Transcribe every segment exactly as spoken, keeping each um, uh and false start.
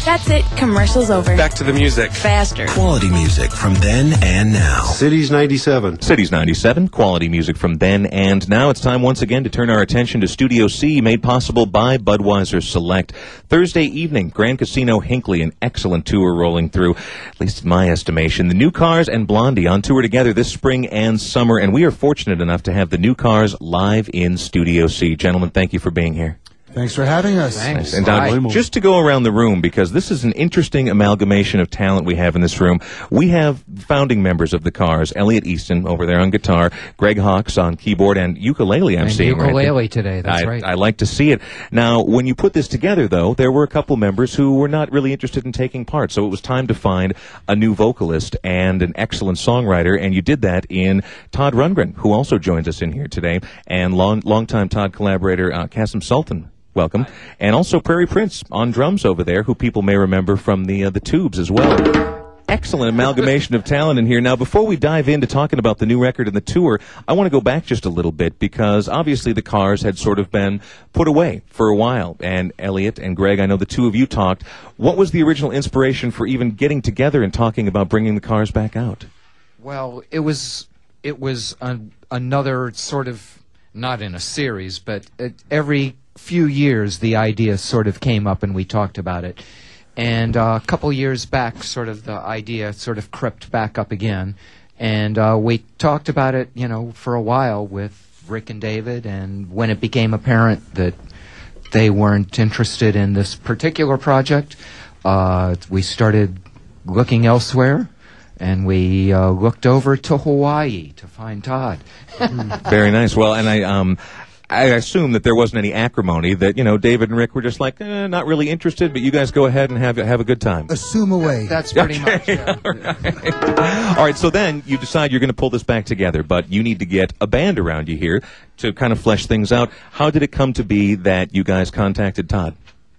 That's it. Commercials over. Back to the music. Faster. Quality music from then and now. Cities ninety-seven. Cities ninety-seven, quality music from then and now. It's time once again to turn our attention to Studio C, made possible by Budweiser Select. Thursday evening, Grand Casino Hinckley, an excellent tour rolling through, at least in my estimation. The New Cars and Blondie on tour together this spring and summer, and we are fortunate enough to have the New Cars live in Studio C. Gentlemen, thank you for being here. Thanks for having us. Thanks. And Don, just to go around the room, because this is an interesting amalgamation of talent we have in this room. We have founding members of the Cars, Elliot Easton over there on guitar, Greg Hawkes on keyboard, and ukulele I'm and seeing ukulele right today, that's I, right. I like to see it. Now, when you put this together, though, there were a couple members who were not really interested in taking part, so it was time to find a new vocalist and an excellent songwriter, and you did that in Todd Rundgren, who also joins us in here today, and long longtime Todd collaborator uh, Kasim Sultan. Welcome. And also Prairie Prince on drums over there, who people may remember from the uh, the Tubes as well. Excellent amalgamation of talent in here. Now, before we dive into talking about the new record and the tour, I want to go back just a little bit, because obviously the Cars had sort of been put away for a while. And Elliot and Greg, I know the two of you talked. What was the original inspiration for even getting together and talking about bringing the Cars back out? Well, it was, it was an, another sort of, not in a series, but it, every few years the idea sort of came up and we talked about it, and uh, a couple years back sort of the idea sort of crept back up again, and uh, we talked about it, you know, for a while with Rick and David, and when it became apparent that they weren't interested in this particular project, uh, we started looking elsewhere, and we uh, looked over to Hawaii to find Todd. Very nice. Well, and I um I assume that there wasn't any acrimony, that, you know, David and Rick were just like, eh, not really interested, but you guys go ahead and have have a good time. Assume away. That's pretty Okay. much yeah. All right. All right, so then you decide you're going to pull this back together, but you need to get a band around you here to kind of flesh things out. How did it come to be that you guys contacted Todd?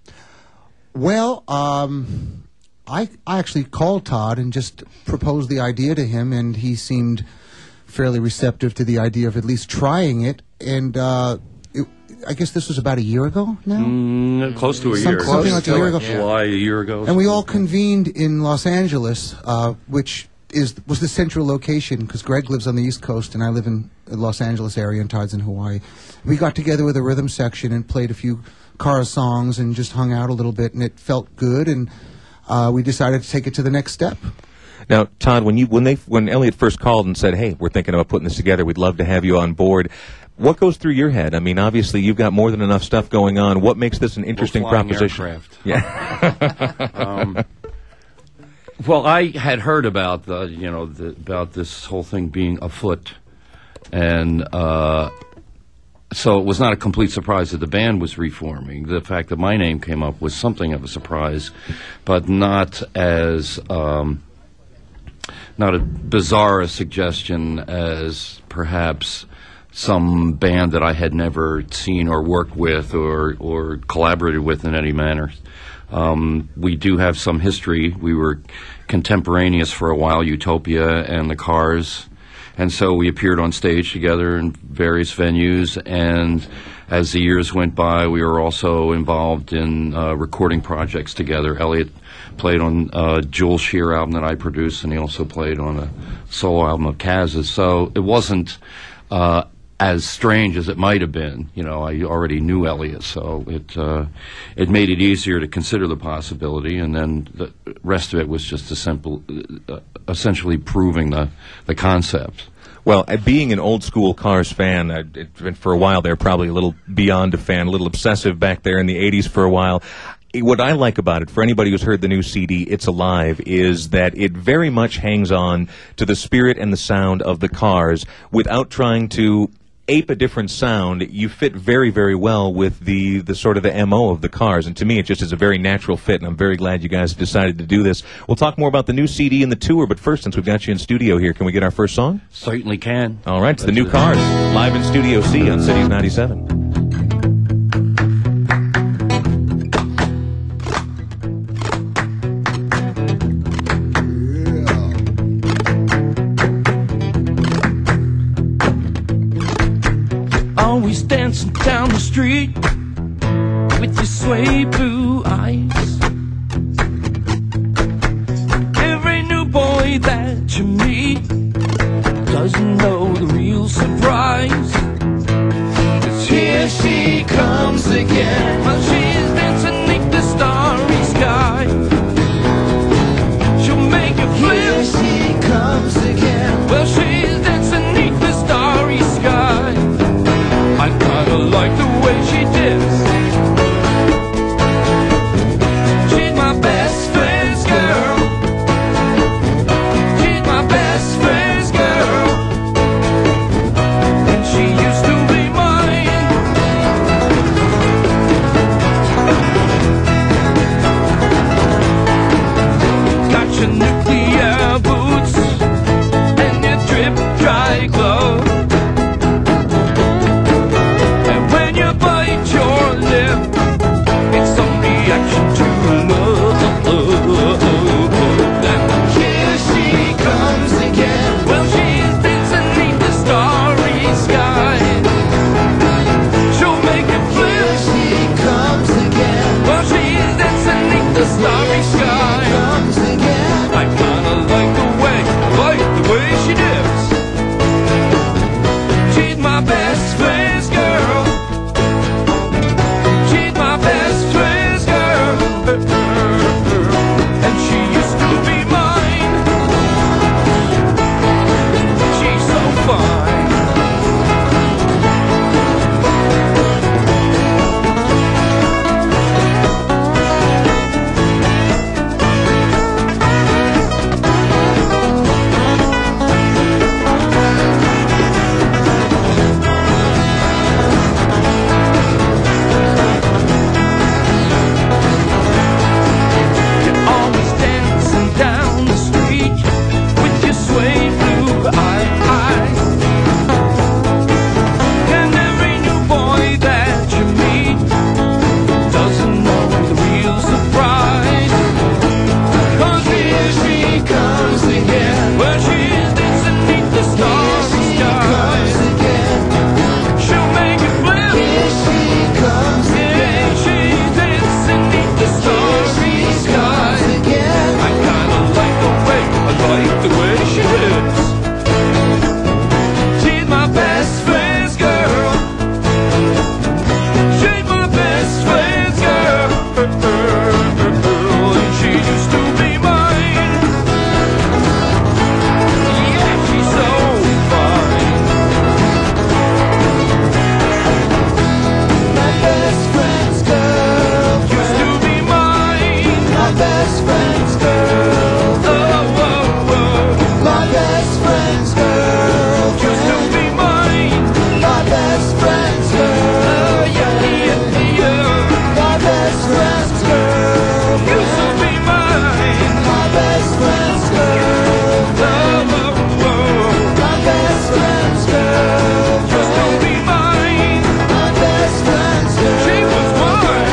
Well, um, I, I actually called Todd and just proposed the idea to him, and he seemed fairly receptive to the idea of at least trying it. And uh, it, I guess this was about a year ago now? Mm, close to a Some- year. something like a year ago. July, a year ago. And we all convened in Los Angeles, uh, which is was the central location, because Greg lives on the East Coast and I live in the Los Angeles area and Todd's in Hawaii. We got together with a rhythm section and played a few Cars songs and just hung out a little bit, and it felt good, and uh, we decided to take it to the next step. Now, Todd, when you when they when Elliot first called and said, "Hey, we're thinking about putting this together. We'd love to have you on board," what goes through your head? I mean, obviously, you've got more than enough stuff going on. What makes this an interesting Well, flying proposition? aircraft. Yeah. um, well, I had heard about the you know the, about this whole thing being afoot, and uh, so it was not a complete surprise that the band was reforming. The fact that my name came up was something of a surprise, but not as um, not as bizarre a suggestion as perhaps some band that I had never seen or worked with or or collaborated with in any manner. Um, we do have some history. We were contemporaneous for a while, Utopia and the Cars, and so we appeared on stage together in various venues, and as the years went by, we were also involved in uh, recording projects together. Elliot played on uh, Jules Shear album that I produced, and he also played on a solo album of Kaz's, so it wasn't uh, as strange as it might have been. You know, I already knew Elliot, so it uh, it made it easier to consider the possibility, and then the rest of it was just a simple, uh, essentially proving the, the concept. Well, uh, being an old school Cars fan, uh, it, for a while there, probably a little beyond a fan, a little obsessive back there in the eighties for a while. What I like about it, for anybody who's heard the new C D, It's Alive, is that it very much hangs on to the spirit and the sound of the Cars without trying to ape a different sound. You fit very, very well with the, the sort of the M O of the Cars, and to me it just is a very natural fit, and I'm very glad you guys decided to do this. We'll talk more about the new C D and the tour, but first, since we've got you in studio here, can we get our first song? Certainly can. All right, it's the new Cars, live in Studio C on Cities ninety-seven. Always dancing down the street with your sway blue eyes. girl, and she used to be mine. Yeah, she's so fine. My best friend's girl Used to be mine. My best friend's girl Oh, oh, oh. My best friend's girl Used to be mine. My best friend's Oh, girl yeah, yeah, yeah. My best friend's girl Used to be mine. My best friend's girl Oh, oh, oh. My best friend's girl Used to be mine. My best friend's girl She was mine.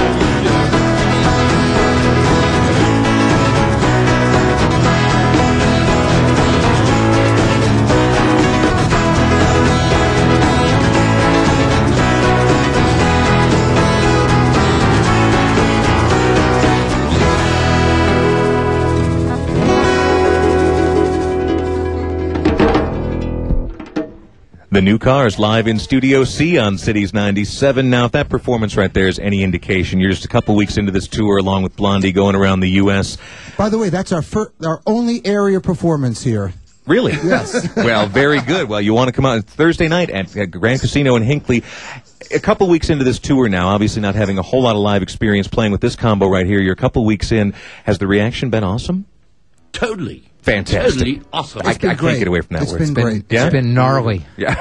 The New Cars live in Studio C on Cities ninety-seven. Now, if that performance right there is any indication, you're just a couple weeks into this tour along with Blondie going around the U S By the way, that's our fir- our only area performance here. Really? Yes. Well, very good. Well, you want to come out Thursday night at, at Grand Casino in Hinckley. A couple weeks into this tour now, obviously not having a whole lot of live experience playing with this combo right here. You're a couple weeks in. Has the reaction been awesome? Totally. Fantastic. Totally awesome. I, I It's been can't great. get away from that It's word. been great. Yeah? It's been gnarly.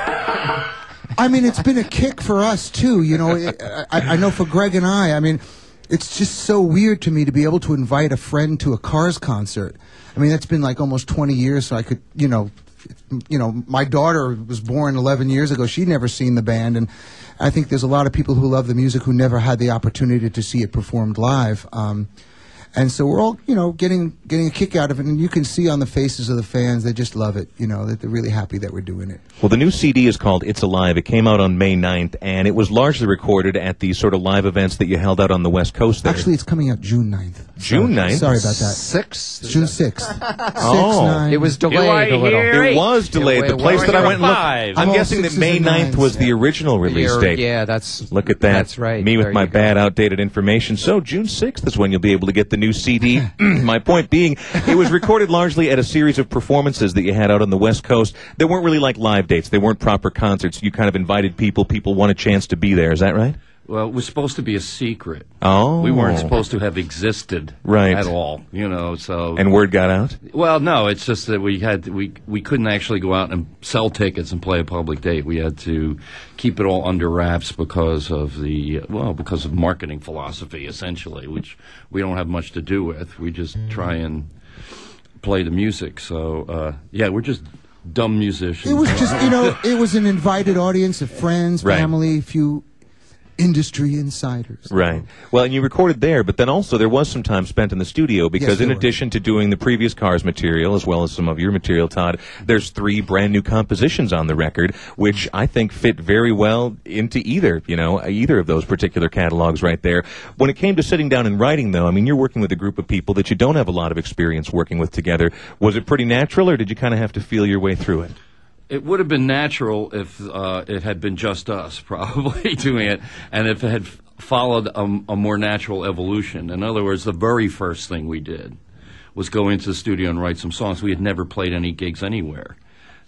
I mean, it's been a kick for us too. You know, I, I know for Greg and I. I mean, it's just so weird to me to be able to invite a friend to a Cars concert. I mean, that's been like almost twenty years. So I could, you know, you know, my daughter was born eleven years ago. She'd never seen the band, and I think there's a lot of people who love the music who never had the opportunity to see it performed live. Um, And so we're all, you know, getting getting a kick out of it, and you can see on the faces of the fans, they just love it, you know, that they're really happy that we're doing it. Well, the new C D is called It's Alive. It came out on May ninth, and it was largely recorded at the sort of live events that you held out on the West Coast there. Actually, it's coming out June ninth. June ninth? Sorry about that. Six? June sixth. Oh. Six, nine. It was delayed I a little. hear It was delayed. It The was- place that I went and looked, Five. I'm Oh, guessing that sixes May and ninth nines, was the yeah. original release You're- date. Yeah, that's Look at that. That's right. Me with There my you go. bad, outdated information. So June sixth is when you'll be able to get the new C D. My point being, it was recorded largely at a series of performances that you had out on the West Coast. They weren't really like live dates. They weren't proper concerts. You kind of invited people. People want a chance to be there. Is that right? Well, it was supposed to be a secret. Oh. We weren't supposed to have existed Right. at all, you know, so... And word got out? Well, no, it's just that we had we we couldn't actually go out and sell tickets and play a public date. We had to keep it all under wraps because of the well, because of marketing philosophy, essentially, which we don't have much to do with. We just try and play the music. So uh, yeah, we're just dumb musicians. It was just, you know, it was an invited audience of friends, Right. family, a few industry insiders. Right. Well, and you recorded there, but then also there was some time spent in the studio because Yes, in there were. addition to doing the previous Cars material, as well as some of your material, Todd, there's three brand new compositions on the record, which I think fit very well into either, you know, either of those particular catalogs right there. When it came to sitting down and writing, though, I mean, you're working with a group of people that you don't have a lot of experience working with together. Was it pretty natural, or did you kind of have to feel your way through it? It would have been natural if uh, it had been just us, probably, doing it, and if it had f- followed a, a more natural evolution. In other words, the very first thing we did was go into the studio and write some songs. We had never played any gigs anywhere.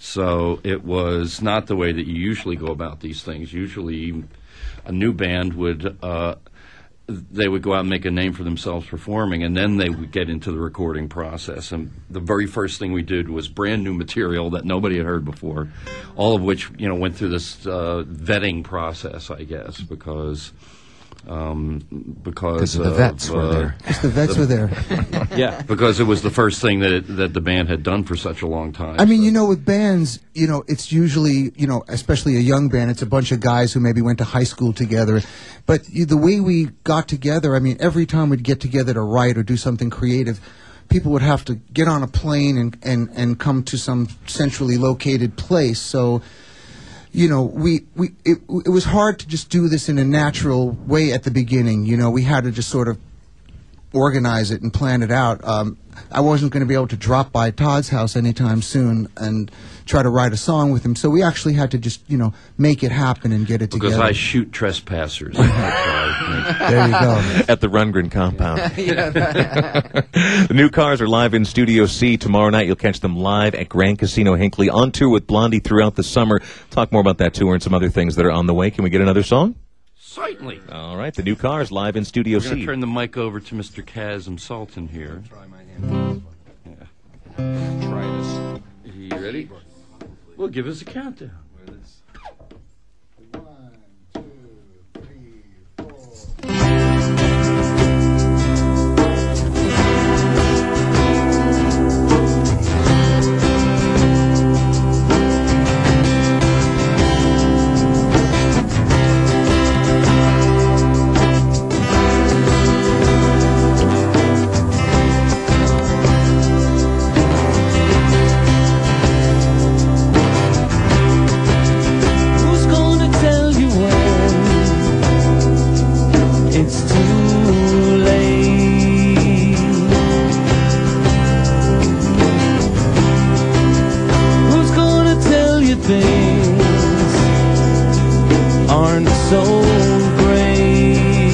So it was not the way that you usually go about these things. Usually a new band would... Uh, they would go out and make a name for themselves performing, and then they would get into the recording process. And the very first thing we did was brand new material that nobody had heard before, all of which, you know, went through this uh, vetting process, I guess, because um, because Because the vets were uh, there. Just the vets were there. Yeah, because it was the first thing that it, that the band had done for such a long time. I mean, so. you know, with bands, you know, it's usually, you know, especially a young band, it's a bunch of guys who maybe went to high school together. But you, the way we got together, I mean, every time we'd get together to write or do something creative, people would have to get on a plane and, and, and come to some centrally located place. So, you know, we, we it, it was hard to just do this in a natural way at the beginning. You know, we had to just sort of organize it and plan it out. Um, I wasn't going to be able to drop by Todd's house anytime soon and try to write a song with him. So we actually had to just, you know, make it happen and get it because together. I shoot trespassers. That's why. I There you go. At the Rundgren compound. The New Cars are live in Studio C tomorrow night. You'll catch them live at Grand Casino Hinckley, on tour with Blondie throughout the summer. Talk more about that tour and some other things that are on the way. Can we get another song? Certainly. All right, the New Cars live in Studio We're going C. to turn the mic over to Mister Chasm Sultan here. Try my hand. Yeah. Try this. You ready? Well, give us a countdown. One, two, three, four. Who's gonna tell you when it's too late? Who's gonna tell you things aren't so great?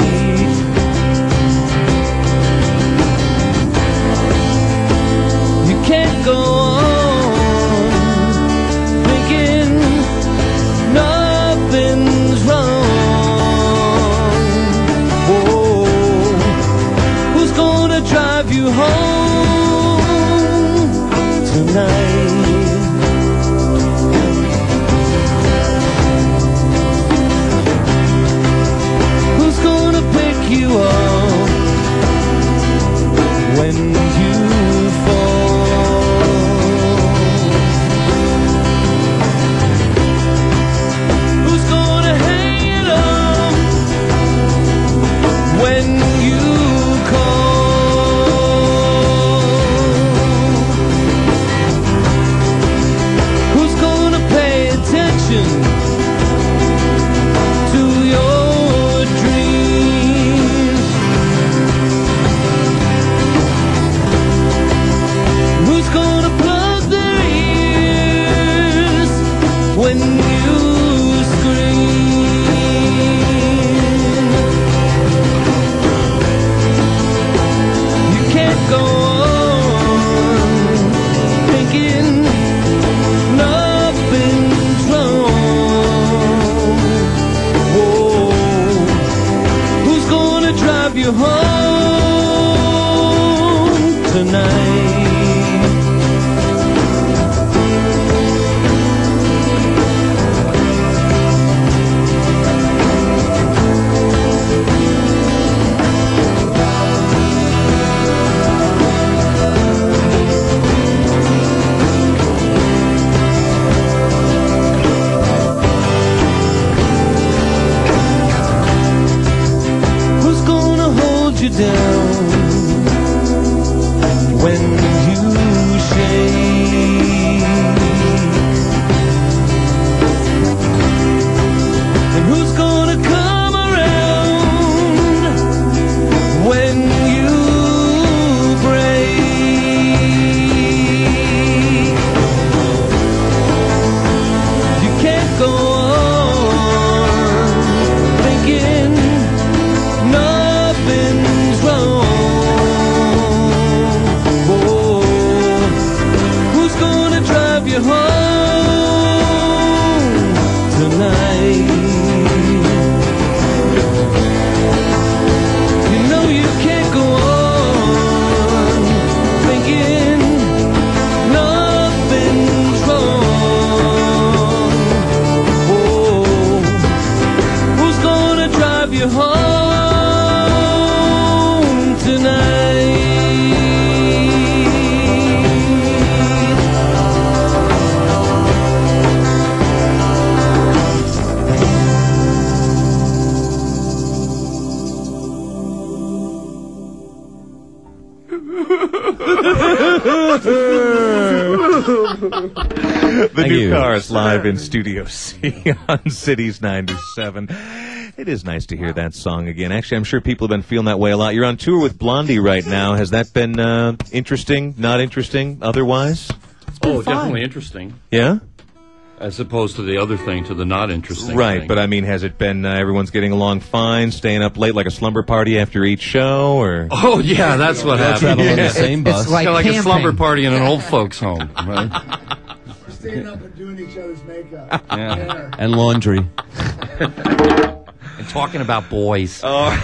You can't go on thinking nothing's wrong. Whoa. Who's gonna drive you home tonight? Who's gonna pick you up when you fall? Who's gonna hang it up when you call? Who's gonna pay attention to your dreams? Who's gonna plug their ears when you scream? You can't go on thinking nothing's wrong. Whoa. Who's gonna drive you home tonight? Who's gonna hold you down when you shake? And who's gonna come around when you break? You can't go on thinking nothing's wrong. Whoa. Who's gonna drive you home tonight? You know you can't go on thinking nothing's wrong. Whoa. Who's gonna drive you home tonight? The Thank New you. Cars live in Studio C on Cities ninety-seven. It is nice to hear that song again. Actually, I'm sure people have been feeling that way a lot. You're on tour with Blondie right now. Has that been uh, interesting, not interesting, otherwise? Oh, definitely interesting. Yeah? As opposed to the other thing, to the not interesting Right, thing. but I mean, has it been uh, everyone's getting along fine, staying up late like a slumber party after each show, or? Oh, yeah, that's what happened. travel on the Yeah. same It's bus. like Kinda like a camping. slumber party in an old folks' home, right? Staying up and doing each other's makeup. Yeah. And laundry. And talking about boys.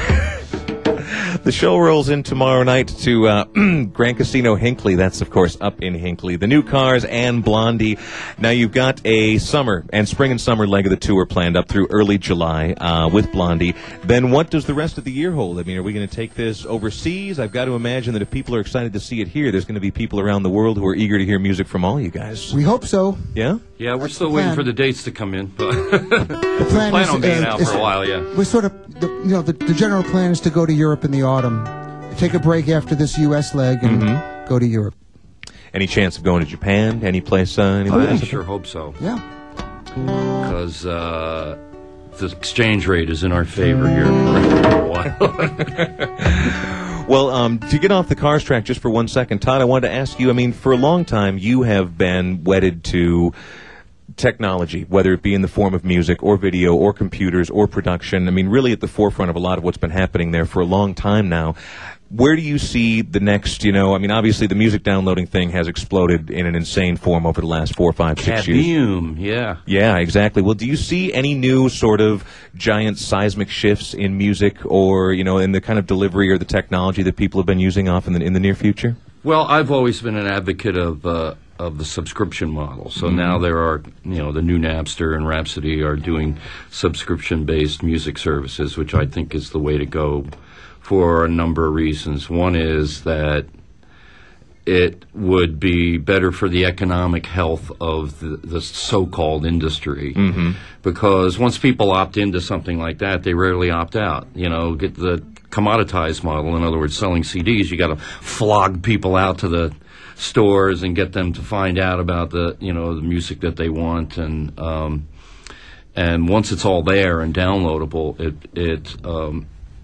The show rolls in tomorrow night to uh, Grand Casino Hinckley. That's, of course, up in Hinckley. The New Cars and Blondie. Now, you've got a summer and spring and summer leg of the tour planned up through early July uh, with Blondie. Then what does the rest of the year hold? I mean, are we going to take this overseas? I've got to imagine that if people are excited to see it here, there's going to be people around the world who are eager to hear music from all you guys. We hope so. Yeah? Yeah, we're still the waiting plan. for the dates to come in. But The plan, plan is, on being uh, out is- for a while, yeah. We're sort of, the, you know, the, the general plan is to go to Europe in the autumn, take a break after this U S leg, and Mm-hmm. go to Europe. Any chance of going to Japan? Any place? Uh, any I place? sure hope so. Yeah. Because uh, the exchange rate is in our favor here for a while. Well, um, to get off the Cars track just for one second, Todd, I wanted to ask you, I mean, for a long time, you have been wedded to technology, whether it be in the form of music or video or computers or production. I mean, really at the forefront of a lot of what's been happening there for a long time now. Where do you see the next, you know, I mean, obviously the music downloading thing has exploded in an insane form over the last four, five, six years. Kaboom, yeah. Yeah, exactly. Well, do you see any new sort of giant seismic shifts in music or, you know, in the kind of delivery or the technology that people have been using off in the, in the near future? Well, I've always been an advocate of uh, of the subscription model. So now there are, you know, the new Napster and Rhapsody are doing subscription-based music services, which I think is the way to go for a number of reasons. One is that it would be better for the economic health of the, the so-called industry, because once people opt into something like that, they rarely opt out. You know, get the commoditized model, in other words, selling C Ds, you got to flog people out to the stores and get them to find out about the, you know, the music that they want, and um, and once it's all there and downloadable, it it um,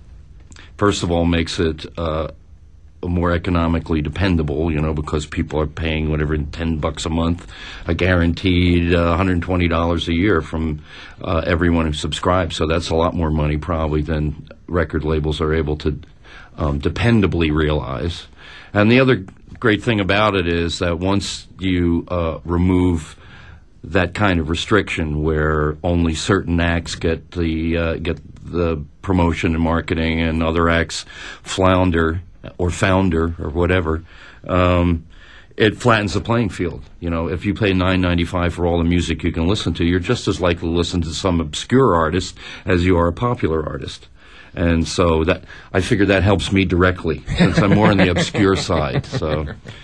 first of all makes it uh, more economically dependable, you know, because people are paying whatever ten bucks a month, a guaranteed uh, one hundred twenty dollars a year from uh, everyone who subscribes. So that's a lot more money probably than record labels are able to um, dependably realize. And the other great thing about it is that once you uh, remove that kind of restriction, where only certain acts get the uh, get the promotion and marketing, and other acts flounder or founder or whatever, um, it flattens the playing field. You know, if you pay nine ninety-five for all the music you can listen to, you're just as likely to listen to some obscure artist as you are a popular artist. And so that I figure that helps me directly, since I'm more on the obscure side. So,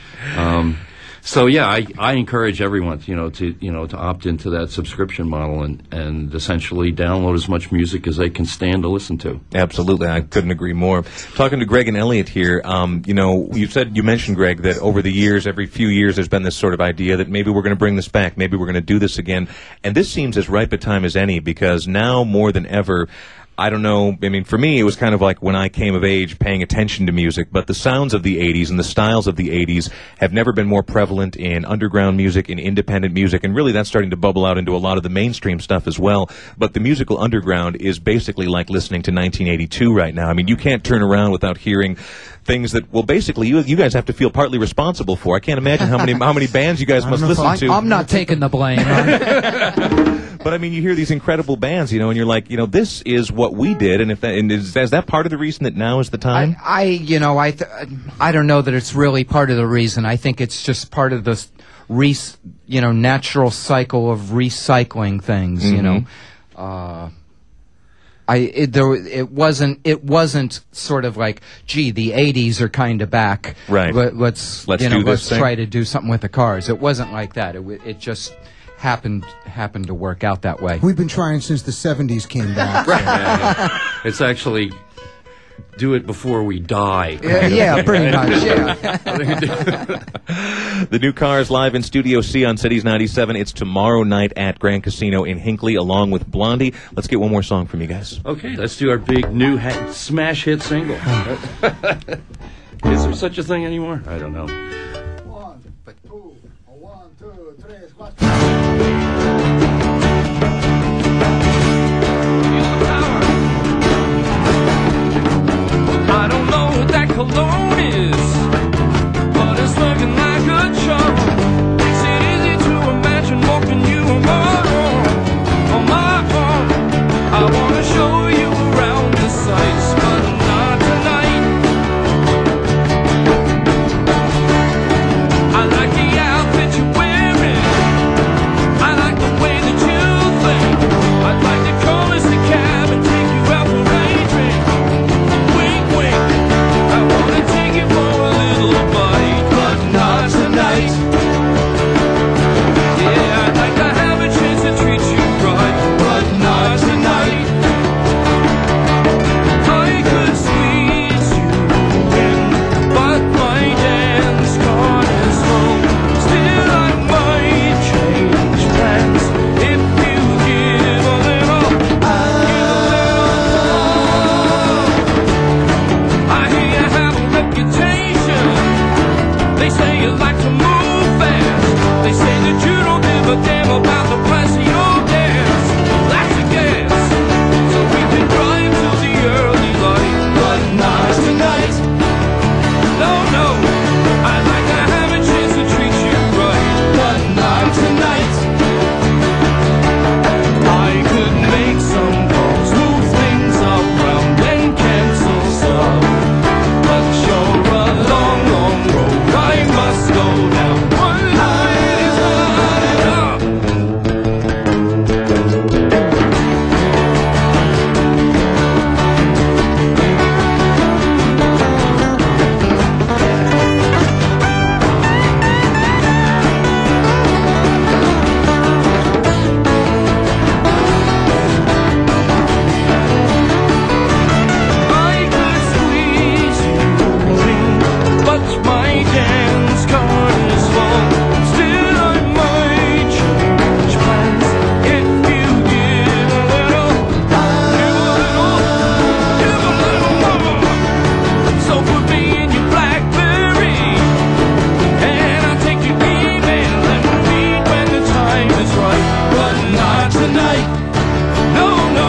um, so yeah, I, I encourage everyone, you know, to you know to opt into that subscription model and, and essentially download as much music as they can stand to listen to. Absolutely, I couldn't agree more. Talking to Greg and Elliot here, um, you know, you said you mentioned, Greg, that over the years, every few years, there's been this sort of idea that maybe we're going to bring this back, maybe we're going to do this again, and this seems as ripe a time as any, because now more than ever, I don't know, I mean, for me, it was kind of like when I came of age paying attention to music, but the sounds of the eighties and the styles of the eighties have never been more prevalent in underground music, in independent music, and really that's starting to bubble out into a lot of the mainstream stuff as well. But the musical underground is basically like listening to nineteen eighty-two right now. I mean, you can't turn around without hearing things that, well, basically, you you guys have to feel partly responsible for. I can't imagine how many how many bands you guys I must don't know if listen I- to. I'm not taking the blame. I'm- But I mean, you hear these incredible bands, you know, and you're like, you know, this is what we did, and if that, and is, is that part of the reason that now is the time? I, I, you know, I, th- I don't know that it's really part of the reason. I think it's just part of the, re- you know, natural cycle of recycling things. You know, uh, I, it, there, it wasn't, it wasn't sort of like, gee, the eighties are kind of back. Right. Let, let's, Let's you know, do this let's thing. try to do something with the Cars. It wasn't like that. It, w- it just happened happened to work out that way. We've been trying since the seventies came back. so- Yeah, it's actually do it before we die. Yeah, yeah, pretty much. Yeah. The New Cars live in Studio C on Cities ninety-seven. It's tomorrow night at Grand Casino in Hinckley, along with Blondie. Let's get one more song from you guys. Okay, let's do our big new ha- smash hit single. Is there such a thing anymore? I don't know. One, two, one, two, three, cuatro. cologne is, but it's looking like a charm. Makes it easy to imagine walking you on my arm, on my arm. I wanna show you around the sights, but not tonight. I like the outfit you're wearing. I like the way that you think. I'd like to call us a cab and take you out for a drink. Wink, wink. I wanna take you for a little bite, but not tonight. Yeah, I'd like to have a chance to treat you right, but not tonight. I could squeeze you in, but my dance card is full. Still, I might change plans if you give a little, give a little. I hear you have a reputation. They say you like to move fast. They say that you don't give a damn about the price of your dance. That's a guess. So we can drive till the early light, but not tonight. No, no. I'd like to have a chance to treat you right, but not tonight. I could make some calls, move things around and cancel stuff, but you're a long, long road I must go down. One night is not enough. I could squeeze you in, but my dance card is full. Still, I might change plans if you give a little, give a little, give a little more. So put me in your BlackBerry, and I'll take your email and read when the time is right, but not tonight. No, no.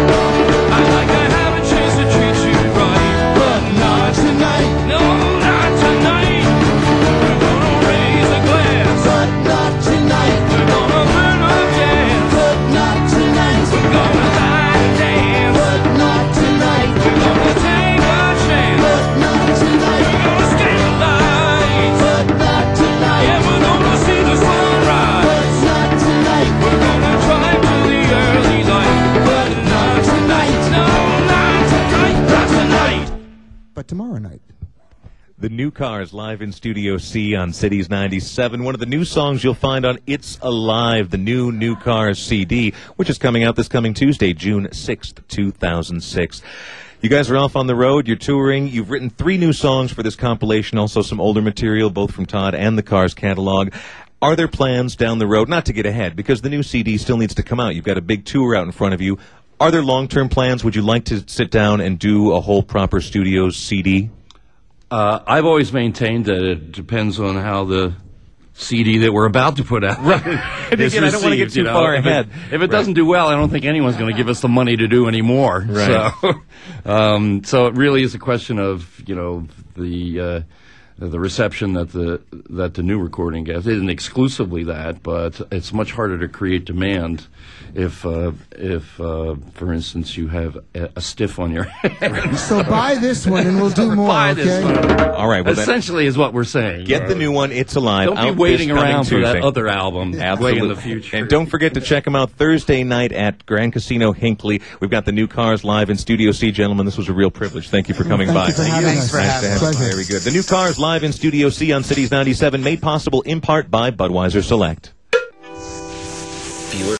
I'd like to have a chance to treat you right, but not tonight. No, not tonight. We're gonna raise a glass, but not tonight. We're gonna learn a dance, but not tonight. We're gonna lie and dance, but not tonight. We're gonna take a chance, but not tonight. We're gonna skate the lights, but not tonight. Yeah, we're gonna see the sunrise, but not tonight. We're gonna drive to the early light, but not tonight. No, not tonight, not tonight. But tomorrow night. The New Cars live in Studio C on Cities ninety-seven. One of the new songs you'll find on It's Alive, the new New Cars C D, which is coming out this coming Tuesday, June sixth, two thousand six. You guys are off on the road, you're touring, you've written three new songs for this compilation, also some older material, both from Todd and the Cars catalog. Are there plans down the road, not to get ahead, because the new C D still needs to come out, you've got a big tour out in front of you. Are there long-term plans? Would you like to sit down and do a whole proper Studios C D? Uh, I've always maintained that it depends on how the C D that we're about to put out And is again, I don't wanna get received, too you know. far If it- ahead. If it, doesn't do well, I don't think anyone's going to give us the money to do any more. Right. So, um, so it really is a question of, you know, the uh, the reception that the that the new recording gets. It isn't exclusively that, but it's much harder to create demand if, uh, if uh, for instance, you have a, a stiff on your head. So buy this one and we'll do more, Buy okay? this one. All right, well, then, Essentially is what we're saying. get the new one, It's Alive. Don't be out waiting this coming around for that Tuesday. other album way in the future. And don't forget to check them out Thursday night at Grand Casino Hinckley. We've got the New Cars live in Studio C. Gentlemen, this was a real privilege. Thank you for coming Thank by. you for having Thanks us. for having Nice to have you. Pleasure. Very good. The New Cars live in Studio C on Cities ninety-seven, made possible in part by Budweiser Select.